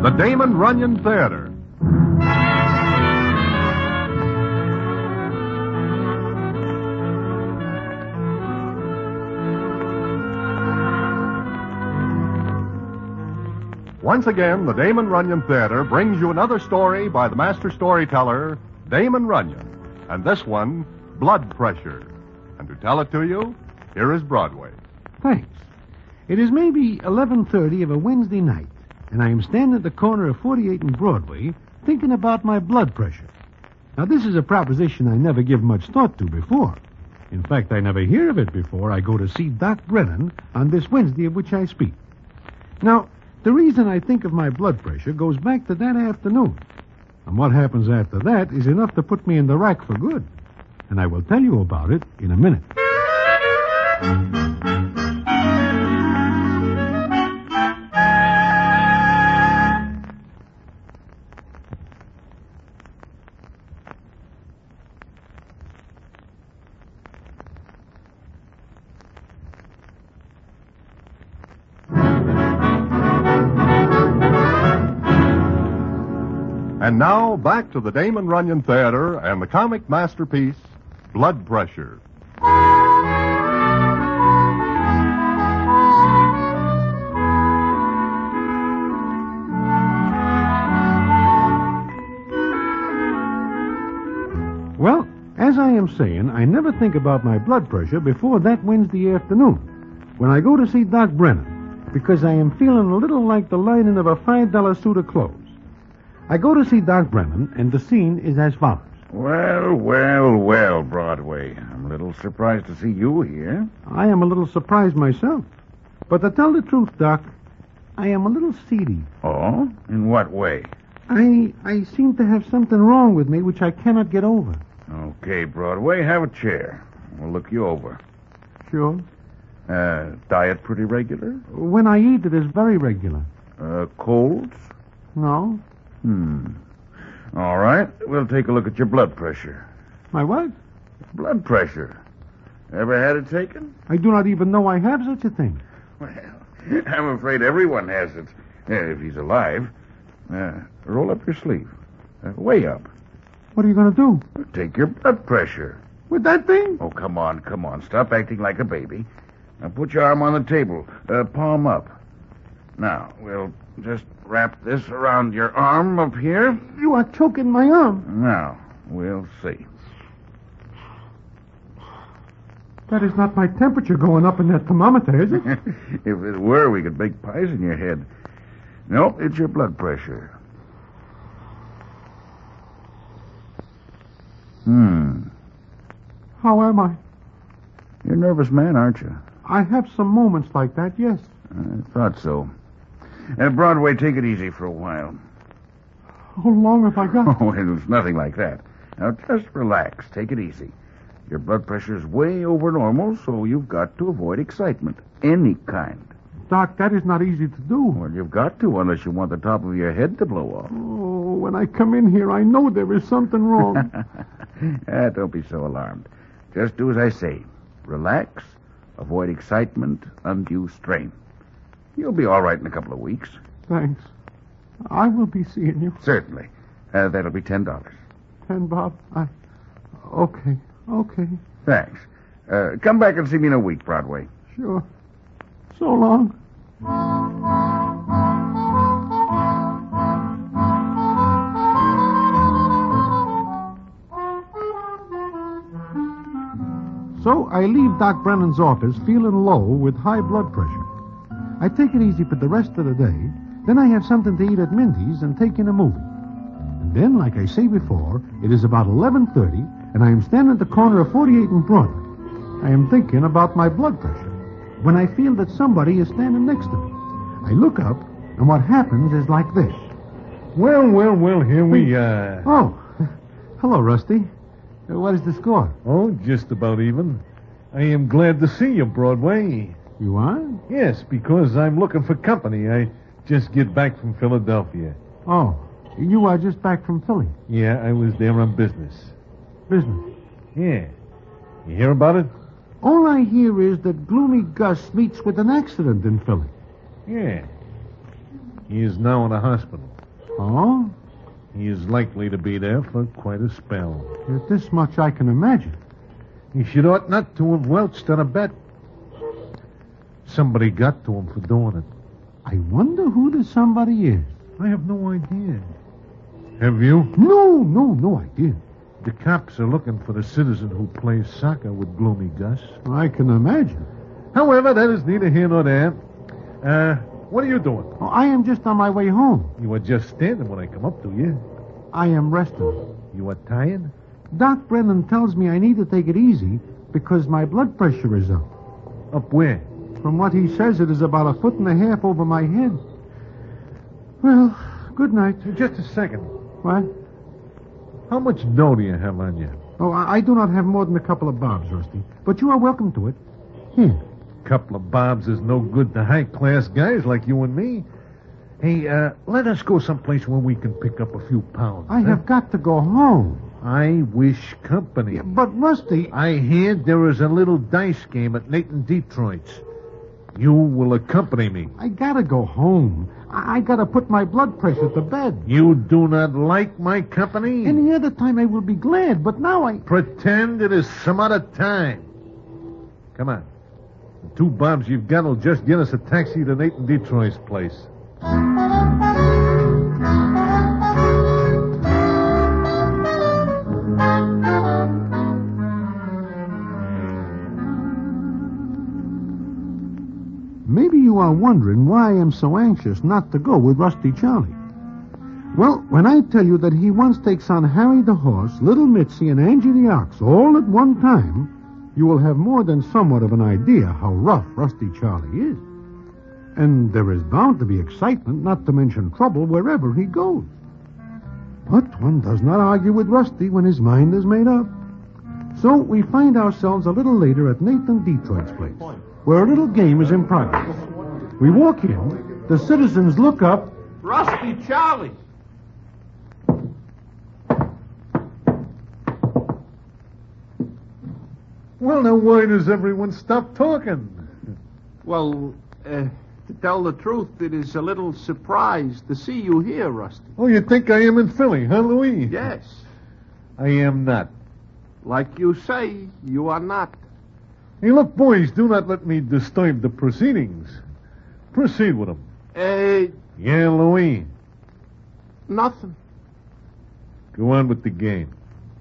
the Damon Runyon Theater. Once again, the Damon Runyon Theater brings you another story by the master storyteller, Damon Runyon. And this one, Blood Pressure. And to tell it to you, here is Broadway. Thanks. It is maybe 11:30 of a Wednesday night, and I am standing at the corner of 48 and Broadway thinking about my blood pressure. Now, this is a proposition I never give much thought to before. In fact, I never hear of it before I go to see Doc Brennan on this Wednesday of which I speak. Now, the reason I think of my blood pressure goes back to that afternoon. And what happens after that is enough to put me in the rack for good. And I will tell you about it in a minute. And now, back to the Damon Runyon Theater and the comic masterpiece, Blood Pressure. Well, as I am saying, I never think about my blood pressure before that Wednesday afternoon, when I go to see Doc Brennan, because I am feeling a little like the lining of a $5 suit of clothes. I go to see Doc Brennan, and the scene is as follows. Well, Broadway. I'm a little surprised to see you here. I am a little surprised myself. But to tell the truth, Doc, I am a little seedy. Oh? In what way? I seem to have something wrong with me which I cannot get over. Okay, Broadway, have a chair. We'll look you over. Sure. Diet pretty regular? When I eat, it is very regular. Colds? No. All right, we'll take a look at your blood pressure. My what? Blood pressure. Ever had it taken? I do not even know I have such a thing. Well, I'm afraid everyone has it, if he's alive. Roll up your sleeve. Way up. What are you going to do? Take your blood pressure. With that thing? Oh, come on. Stop acting like a baby. Now, put your arm on the table, palm up. Now, we'll just wrap this around your arm up here. You are choking my arm. Now, we'll see. That is not my temperature going up in that thermometer, is it? If it were, we could bake pies in your head. Nope, it's your blood pressure. How am I? You're a nervous man, aren't you? I have some moments like that, yes. I thought so. Broadway, take it easy for a while. How long have I got? Oh, it's nothing like that. Now, just relax. Take it easy. Your blood pressure's way over normal, so you've got to avoid excitement. Any kind. Doc, that is not easy to do. Well, you've got to, unless you want the top of your head to blow off. Oh, when I come in here, I know there is something wrong. Don't be so alarmed. Just do as I say. Relax. Avoid excitement, undue strain. You'll be all right in a couple of weeks. Thanks. I will be seeing you. Certainly. That'll be $10. 10, Bob? Okay. Thanks. Come back and see me in a week, Broadway. Sure. So long. So I leave Doc Brennan's office feeling low with high blood pressure. I take it easy for the rest of the day. Then I have something to eat at Mindy's and take in a movie. And then, like I say before, it is about 11:30, and I am standing at the corner of 48 and Broadway. I am thinking about my blood pressure when I feel that somebody is standing next to me. I look up, and what happens is like this. Well, here we are. Oh, hello, Rusty. What is the score? Oh, just about even. I am glad to see you, Broadway. You are? Yes, because I'm looking for company. I just get back from Philadelphia. Oh, you are just back from Philly. Yeah, I was there on business. Business? Yeah. You hear about it? All I hear is that Gloomy Gus meets with an accident in Philly. Yeah. He is now in a hospital. Oh? He is likely to be there for quite a spell. This much I can imagine. He should ought not to have welched on a bet. Somebody got to him for doing it. I wonder who the somebody is. I have no idea. Have you? No idea. The cops are looking for the citizen who plays soccer with Gloomy Gus. I can imagine. However, that is neither here nor there. What are you doing? Oh, I am just on my way home. You were just standing when I come up to you. I am resting. You are tired? Doc Brennan tells me I need to take it easy because my blood pressure is up. Up where? From what he says, it is about 1.5 feet over my head. Well, good night. Just a second. What? How much dough do you have on you? Oh, I do not have more than a couple of bobs, Rusty. But you are welcome to it. Here. Couple of bobs is no good to high-class guys like you and me. Hey, let us go someplace where we can pick up a few pounds. I have got to go home. I wish company. Yeah, but, Rusty... I hear there is a little dice game at Nathan Detroit's. You will accompany me. I gotta go home. I gotta put my blood pressure to bed. You do not like my company? Any other time I will be glad, but now I... Pretend it is some other time. Come on. The 2 bobs you've got will just get us a taxi to Nathan Detroit's place. Maybe you are wondering why I am so anxious not to go with Rusty Charlie. Well, when I tell you that he once takes on Harry the horse, Little Mitzi, and Angie the ox all at one time, you will have more than somewhat of an idea how rough Rusty Charlie is. And there is bound to be excitement, not to mention trouble, wherever he goes. But one does not argue with Rusty when his mind is made up. So we find ourselves a little later at Nathan Detroit's place, where a little game is in progress. We walk in, the citizens look up. Rusty Charlie! Well, now why does everyone stop talking? Well, to tell the truth, it is a little surprise to see you here, Rusty. Oh, you think I am in Philly, huh, Louis? Yes. I am not. Like you say, you are not. Hey, look, boys, do not let me disturb the proceedings. Proceed with them. Yeah, Louis. Nothing. Go on with the game.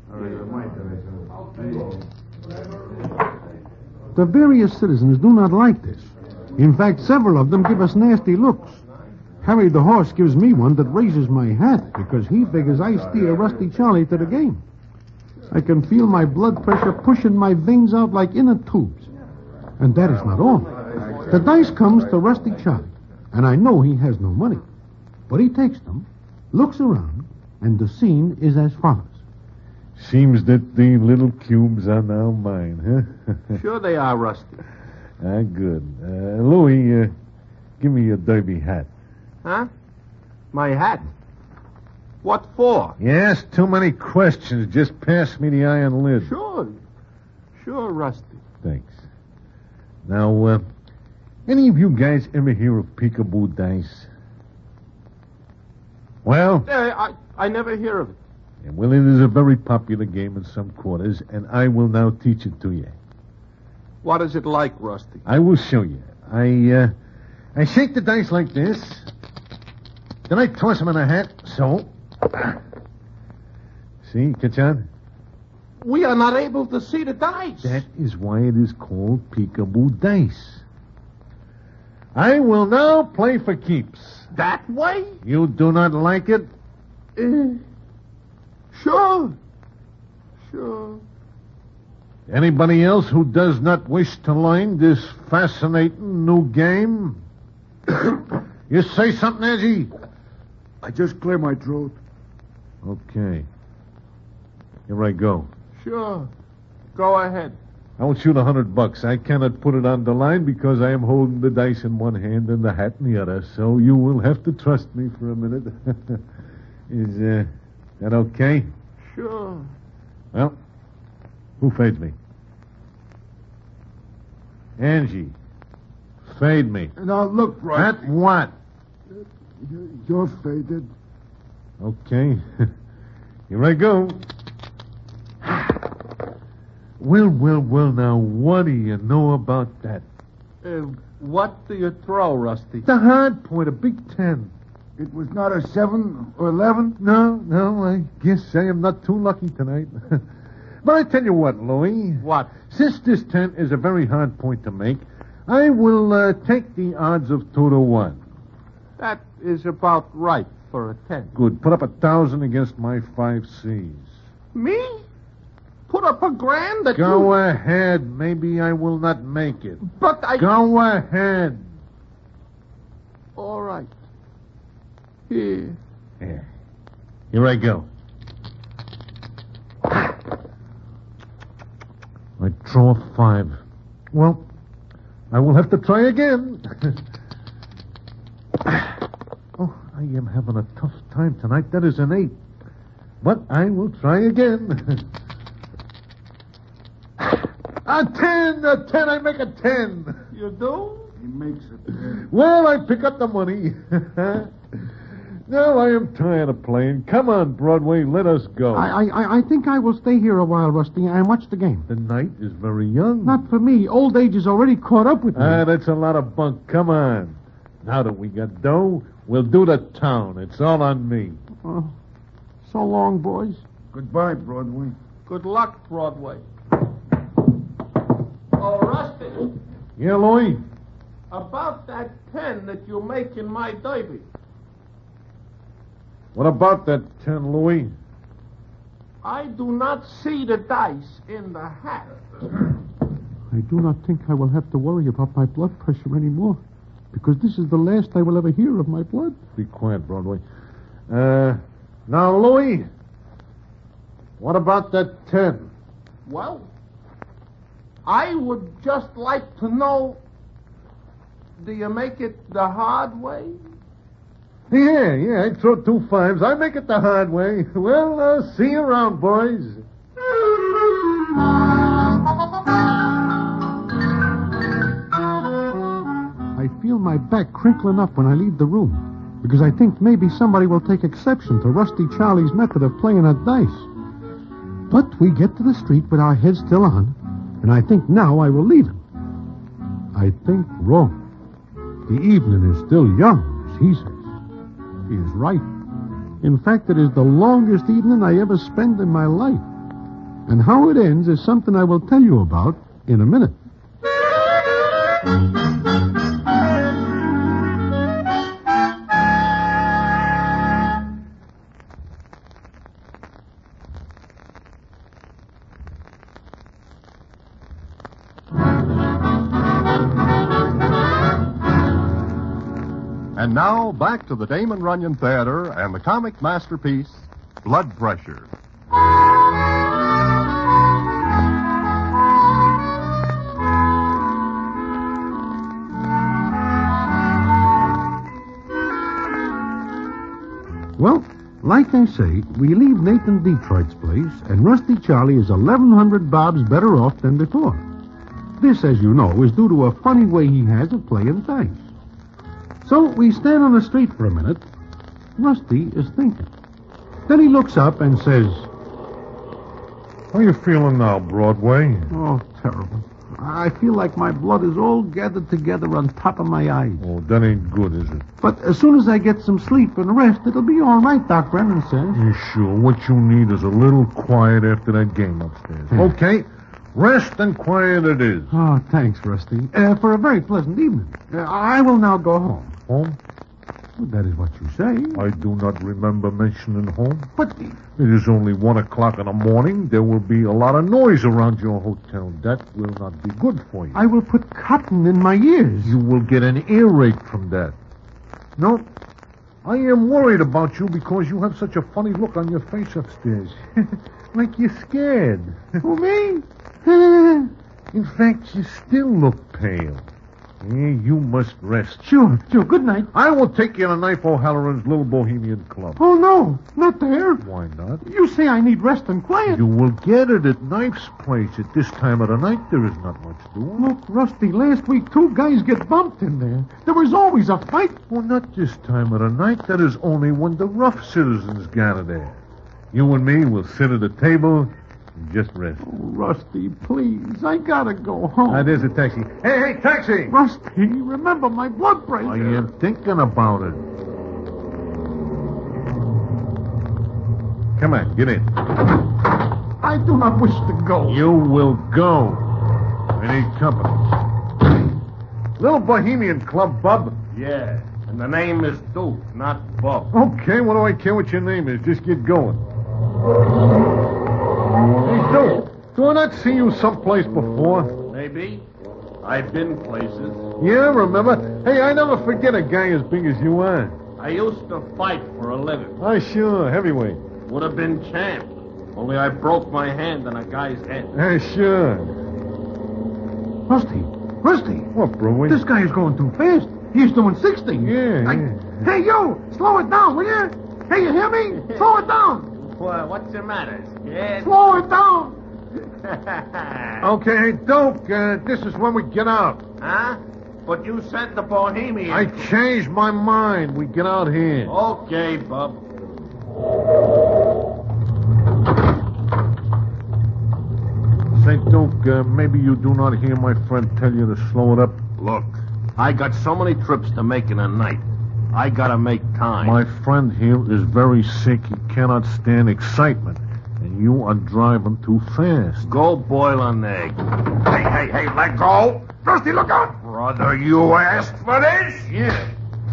The various citizens do not like this. In fact, several of them give us nasty looks. Harry the horse gives me one that raises my hat because he figures I steer Rusty Charlie to the game. I can feel my blood pressure pushing my veins out like inner tubes. And that is not all. The dice comes to Rusty Charlie, and I know he has no money. But he takes them, looks around, and the scene is as follows. Seems that the little cubes are now mine, huh? Sure they are, Rusty. Good. Louis, give me your derby hat. Huh? My hat? What for? You ask too many questions. Just pass me the iron lid. Sure, Rusty. Thanks. Now, any of you guys ever hear of peekaboo dice? Well? I never hear of it. Well, it is a very popular game in some quarters, and I will now teach it to you. What is it like, Rusty? I will show you. I shake the dice like this. Then I toss them in a hat, so. See, catch on? We are not able to see the dice. That is why it is called peekaboo dice. I will now play for keeps. That way? You do not like it? Sure. Anybody else who does not wish to learn this fascinating new game? You say something, Angie? I just clear my throat. Okay. Here I go. Sure. Go ahead. I will shoot $100. I cannot put it on the line because I am holding the dice in one hand and the hat in the other. So you will have to trust me for a minute. Is that okay? Sure. Well, who fades me? Angie. Fade me. Now, look, Rusty. At what? You're faded. Okay. Here I go. Well, now, what do you know about that? What do you throw, Rusty? The hard point, a big 10. It was not a 7 or 11? No, I guess I am not too lucky tonight. But I tell you what, Louie. What? Since this 10 is a very hard point to make, I will take the odds of 2 to 1. That is about right for a 10. Good. Put up 1,000 against my 5 C's. Me? Put up $1,000 that Go ahead. Maybe I will not make it. But I... Go ahead. All right. Here. Yeah. Here I go. I draw 5. Well, I will have to try again. Oh, I am having a tough time tonight. That is an 8. But I will try again. A 10! I make a 10. You do? He makes it. Well, I pick up the money. Now I am tired of playing. Come on, Broadway, let us go. I think I will stay here a while, Rusty, and watch the game. The night is very young. Not for me. Old age has already caught up with me. That's a lot of bunk. Come on. Now that we got dough, we'll do the town. It's all on me. So long, boys. Goodbye, Broadway. Good luck, Broadway. Oh, Rusty, Yeah, Louie? about that 10 that you make in my derby. What about that 10, Louie? I do not see the dice in the hat. I do not think I will have to worry about my blood pressure anymore, because this is the last I will ever hear of my blood. Be quiet, Broadway. Now, Louie, what about that 10? Well, I would just like to know, do you make it the hard way? Yeah, I throw 2 5s. I make it the hard way. Well, see you around, boys. I feel my back crinkling up when I leave the room, because I think maybe somebody will take exception to Rusty Charlie's method of playing at dice. But we get to the street with our heads still on, and I think now I will leave him. I think wrong. The evening is still young, as he says. He is right. In fact, it is the longest evening I ever spent in my life. And how it ends is something I will tell you about in a minute. And now, back to the Damon Runyon Theater and the comic masterpiece, Blood Pressure. Well, like I say, we leave Nathan Detroit's place, and Rusty Charlie is 1,100 bobs better off than before. This, as you know, is due to a funny way he has of playing dice. So we stand on the street for a minute. Rusty is thinking. Then he looks up and says, How you feeling now, Broadway? "Oh, terrible. I feel like my blood is all gathered together on top of my eyes. Oh, that ain't good, is it? But as soon as I get some sleep and rest, it'll be all right, Doc Brennan says." Yeah, sure. What you need is a little quiet after that game upstairs. Okay? Rest and quiet it is. Oh, thanks, Rusty. For a very pleasant evening. I will now go home. Home? Well, that is what you say. I do not remember mentioning home. But It is only 1 o'clock in the morning. There will be a lot of noise around your hotel. That will not be good for you. I will put cotton in my ears. You will get an earache from that. No, I am worried about you because you have such a funny look on your face upstairs. Like you're scared. Who, me? In fact, you still look pale. You must rest. Sure. Good night. I will take you to Knife O'Halloran's Little Bohemian Club. Oh, no. Not there. Why not? You say I need rest and quiet. You will get it at Knife's place. At this time of the night, there is not much doing. Look, Rusty, last week 2 guys get bumped in there. There was always a fight. Well, not this time of the night. That is only when the rough citizens gather there. You and me will sit at a table and just rest. Oh, Rusty, please. I gotta go home. There's a taxi. Hey, taxi! Rusty, remember my blood pressure. I am thinking about it. Come on, get in. I do not wish to go. You will go. I need company. Little Bohemian Club, Bub. Yeah, and the name is Duke, not Bob. Okay, what do I care what your name is? Just get going. Hey, Duke, do I not see you someplace before? Maybe. I've been places. Yeah, remember? Hey, I never forget a guy as big as you are. I used to fight for a living. Oh, sure, heavyweight. Would have been champ. Only I broke my hand on a guy's head. Sure. Rusty, What, Broadway? this guy is going too fast. He's doing 60. Yeah. Hey, you, slow it down, will you? Hey, you hear me? Slow it down. What's the matter, scared? Slow it down. Okay, hey, Duke, this is when we get out. Huh? But you said the Bohemian. I changed my mind. We get out here. Okay, bub. Say, Duke, maybe you do not hear my friend tell you to slow it up. Look, I got so many trips to make in a night. I gotta make time. My friend here is very sick. He cannot stand excitement. And you are driving too fast. Go boil an egg. Hey, let go. Rusty, look out. Brother, you asked for this? Yeah.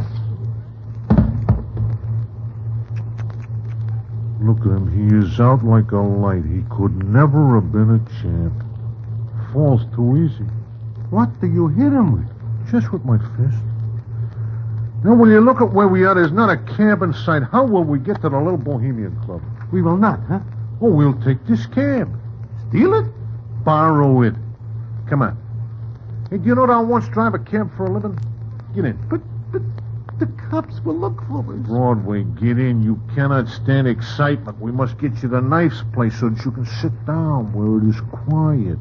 Look at him. He is out like a light. He could never have been a champ. Falls too easy. What do you hit him with? Just with my fist. Now, will you look at where we are? There's not a cab in sight. How will we get to the Little Bohemian Club? We will not, huh? Oh, we'll take this cab. Steal it? Borrow it. Come on. Hey, do you know that I once drive a cab for a living? Get in. But the cops will look for us. Broadway, get in. You cannot stand excitement. We must get you to Knife's place so that you can sit down where it is quiet.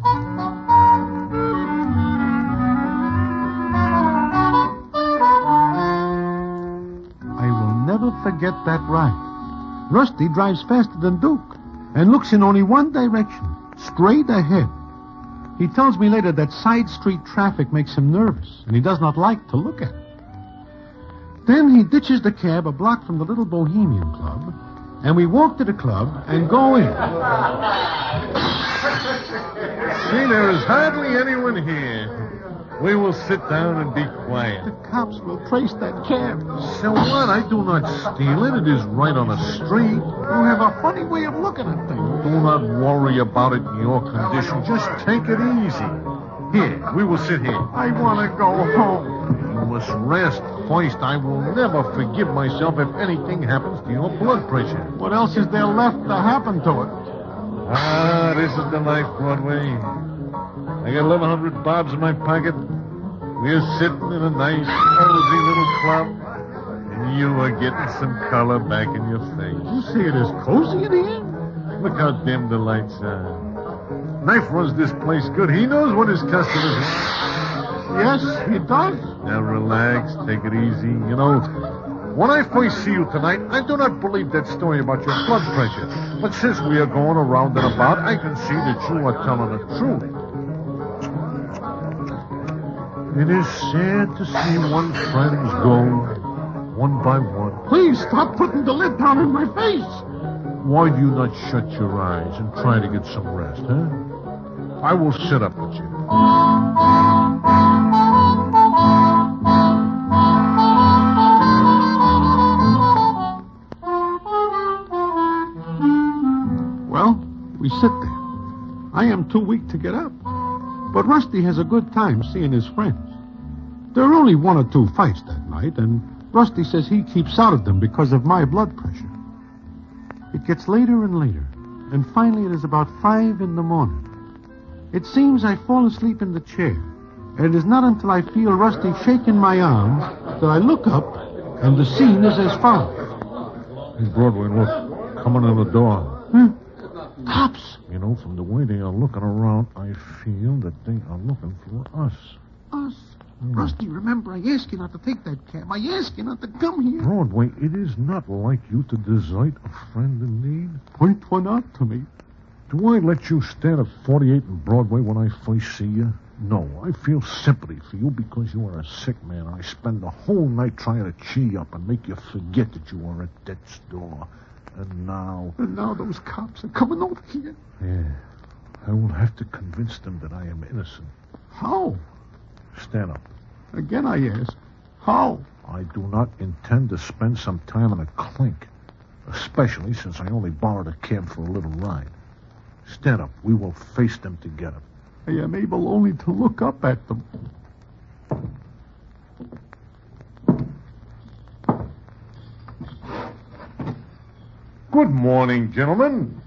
I will never forget that ride. Rusty drives faster than Duke and looks in only one direction, straight ahead. He tells me later that side street traffic makes him nervous, and he does not like to look at it. Then he ditches the cab a block from the Little Bohemian Club, and we walk to the club and go in. See, there is hardly anyone here. We will sit down and be quiet. The cops will trace that cab. So what? I do not steal it. It is right on the street. You have a funny way of looking at things. Do not worry about it in your condition. Just take it easy. Here, we will sit here. I want to go home. You must rest. First, I will never forgive myself if anything happens to your blood pressure. What else is there left to happen to it? This is the life, Broadway. I got 1,100 bobs in my pocket. We're sitting in a nice, cozy little club, and you are getting some color back in your face. You see it is cozy in here? Look how dim the lights are. Knife runs this place good. He knows what his customers are. Yes, he does. Now relax, take it easy. You know, when I first see you tonight, I do not believe that story about your blood pressure. But since we are going around and about, I can see that you are telling the truth. It is sad to see one's friends go, one by one. Please stop putting the lid down in my face. Why do you not shut your eyes and try to get some rest, huh? I will sit up with you. Well, we sit there. I am too weak to get up. But Rusty has a good time seeing his friends. There are only 1 or 2 fights that night, and Rusty says he keeps out of them because of my blood pressure. It gets later and later, and finally it is about 5 in the morning. It seems I fall asleep in the chair, And it is not until I feel Rusty shaking my arm that I look up, and the scene is as follows. Hey, Broadway, look. Coming in the door. Huh? Cops. You know, from the way they are looking around, I feel that they are looking for us. Us? Rusty, remember, I asked you not to take that cab. I asked you not to come here. Broadway, it is not like you to desert a friend in need. Point one out to me. Do I let you stand at 48 and Broadway when I first see you? No, I feel sympathy for you because you are a sick man. I spend the whole night trying to cheer you up and make you forget that you are at death's door. And now those cops are coming over here. Yeah, I will have to convince them that I am innocent. How? Stand up. Again I ask. How? I do not intend to spend some time in a clink, especially since I only borrowed a cab for a little ride. Stand up. We will face them together. I am able only to look up at them. Good morning, gentlemen.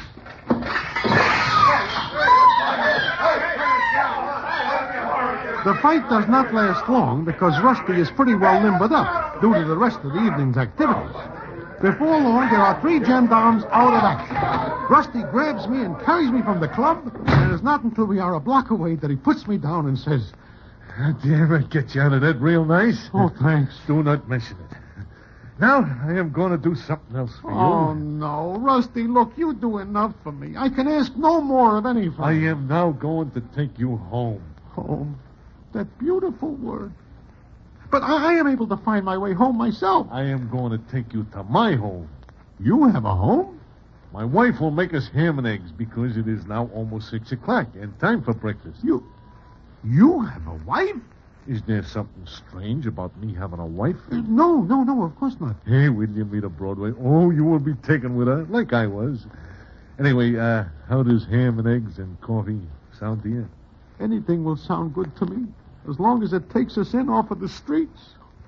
The fight does not last long because Rusty is pretty well limbered up due to the rest of the evening's activities. Before long, there are 3 gendarmes out of action. Rusty grabs me and carries me from the club, and it is not until we are a block away that he puts me down and says, Damn it, get you out of that real nice. "Oh, thanks." Do not mention it. Now, I am going to do something else for you. Oh, no. Rusty, look, you do enough for me. I can ask no more of any friend. I am now going to take you home. Home. That beautiful word. But I am able to find my way home myself. I am going to take you to my home. You have a home? My wife will make us ham and eggs because it is now almost 6 o'clock and time for breakfast. You have a wife? Is there something strange about me having a wife? No, of course not. Hey, will you meet a Broadway? Oh, you will be taken with her, like I was. Anyway, how does ham and eggs and coffee sound to you? Anything will sound good to me, as long as it takes us in off of the streets.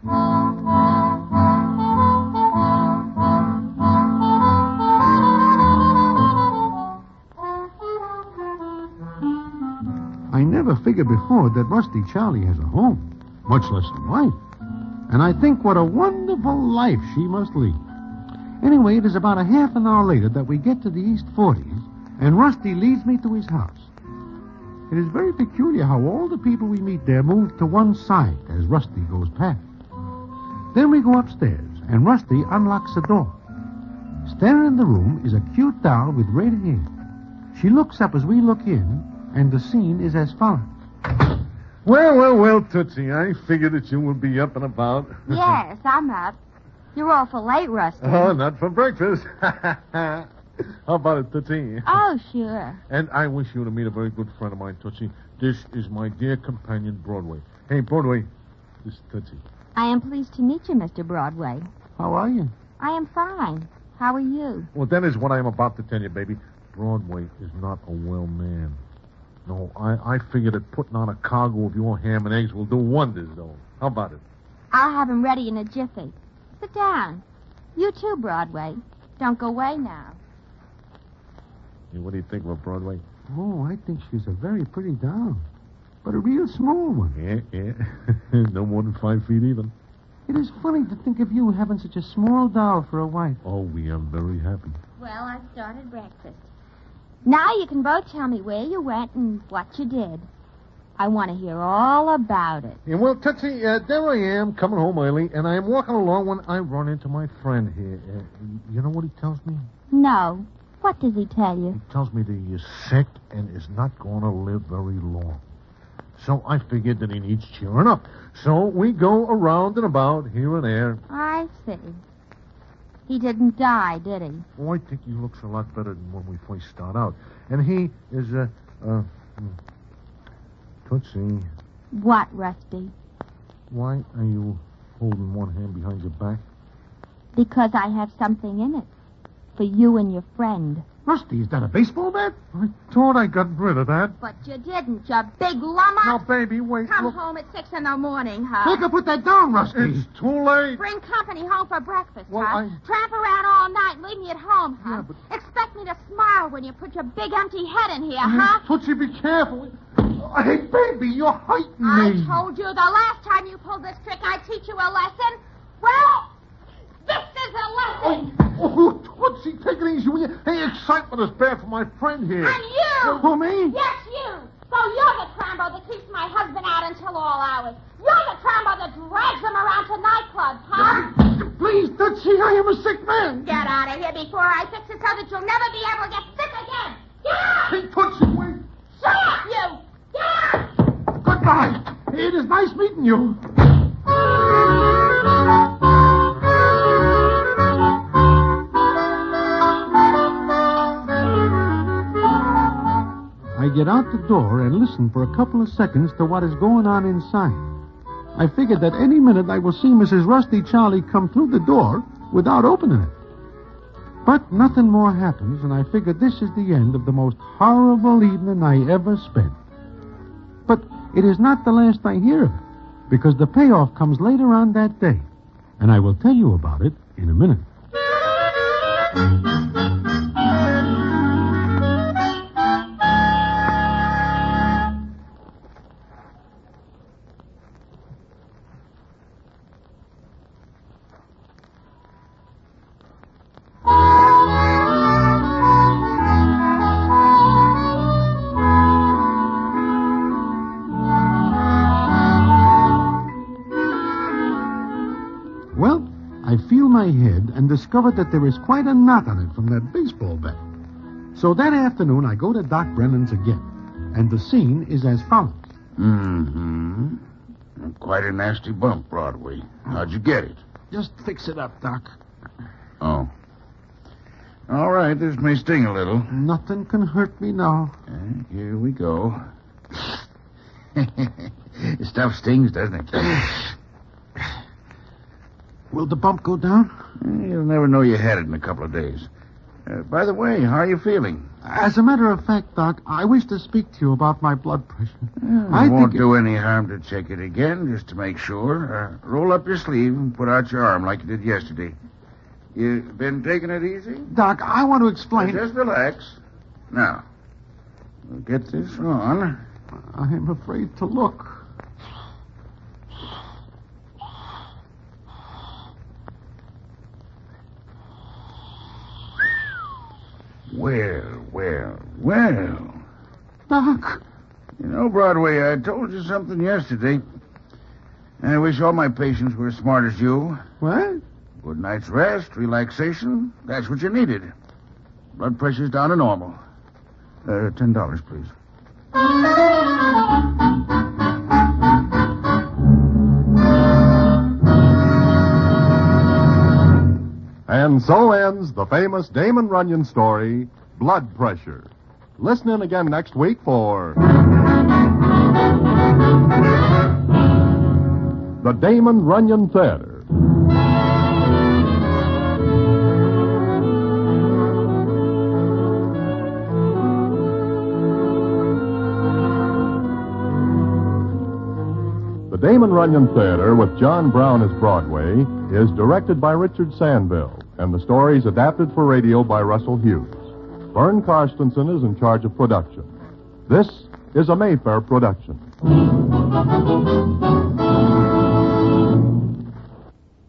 I never figured before that Rusty Charlie has a home, much less a wife. And I think what a wonderful life she must lead. Anyway, it is about a half an hour later that we get to the East 40s, and Rusty leads me to his house. It is very peculiar how all the people we meet there move to one side as Rusty goes past. Then we go upstairs, and Rusty unlocks the door. Standing in the room is a cute doll with red hair. She looks up as we look in, and the scene is as follows. Well, Tootsie, I figured that you would be up and about. Yes, I'm up. You're awful late, Rusty. Oh, not for breakfast. How about it, Tootsie? Oh, sure. And I wish you to meet a very good friend of mine, Tootsie. This is my dear companion, Broadway. Hey, Broadway, this is Tootsie. I am pleased to meet you, Mr. Broadway. How are you? I am fine. How are you? Well, that is what I am about to tell you, baby. Broadway is not a well man. No, I figure that putting on a cargo of your ham and eggs will do wonders, though. How about it? I'll have 'em ready in a jiffy. Sit down. You too, Broadway. Don't go away now. Hey, what do you think of her, Broadway? Oh, I think she's a very pretty doll. But a real small one. Yeah. No more than 5 feet even. It is funny to think of you having such a small doll for a wife. Oh, we are very happy. Well, I've started breakfast. Now you can both tell me where you went and what you did. I want to hear all about it. Yeah, well, Tootsie, there I am, coming home early, and I am walking along when I run into my friend here. You know what he tells me? No. What does he tell you? He tells me that he is sick and is not going to live very long. So I figured that he needs cheering up. So we go around and about here and there. I see. He didn't die, did he? Oh, I think he looks a lot better than when we first start out. And he is, Tootsie. What, Rusty? Why are you holding one hand behind your back? Because I have something in it. For you and your friend. Rusty, is that a baseball bat? I thought I got rid of that. But you didn't, you big lummox. Now, baby, wait. Come look. home at 6 in the morning, huh? Make her put that down, Rusty. It's too late. Bring company home for breakfast, Well, huh? I- Tramp around all night and leave me at home, huh? Yeah, but- Expect me to smile when you put your big empty head in here, huh? Tootsie, be careful. Hey, baby, you're hurting I me. told you the last time you pulled this trick I'd teach you a lesson. Well, this is a lesson. Oh, Tootsie, take it easy, will you? Hey, excitement is bad for my friend here. And you. Who, me? Yes, you. So you're the trambo that keeps my husband out until all hours. You're the trambo that drags him around to nightclubs, huh? Please, Tootsie, I am a sick man. Get out of here before I fix it so that you'll never be able to get sick again. Get out! Hey, Tootsie, wait. Shut up, you! Get out! Goodbye. It is nice meeting you. I get out the door and listen for a couple of seconds to what is going on inside. I figured that any minute I will see Mrs. Rusty Charlie come through the door without opening it. But nothing more happens, and I figured this is the end of the most horrible evening I ever spent. But it is not the last I hear of it, because the payoff comes later on that day, and I will tell you about it in a minute. Well, I feel my head and discovered that there is quite a knot on it from that baseball bat. So that afternoon, I go to Doc Brennan's again, and the scene is as follows. Mm-hmm. Quite a nasty bump, Broadway. How'd you get it? Just fix it up, Doc. Oh. All right, this may sting a little. Nothing can hurt me now. Here we go. Stuff stings, doesn't it? Will the bump go down? You'll never know you had it in a couple of days. By the way, how are you feeling? As a matter of fact, Doc, I wish to speak to you about my blood pressure. It won't do any harm to check it again, just to make sure. Roll up your sleeve and put out your arm like you did yesterday. You been taking it easy? Doc, I want to explain. Just relax. Now, we'll get this on. I am afraid to look. Well. Doc. You know, Broadway, I told you something yesterday. I wish all my patients were as smart as you. What? Good night's rest, relaxation, that's what you needed. Blood pressure's down to normal. $10, please. And so ends the famous Damon Runyon story, Blood Pressure. Listen in again next week for the Damon Runyon Theater. The Damon Runyon Theater, with John Brown as Broadway, is directed by Richard Sandville, and the story is adapted for radio by Russell Hughes. Vern Karstensen is in charge of production. This is a Mayfair production.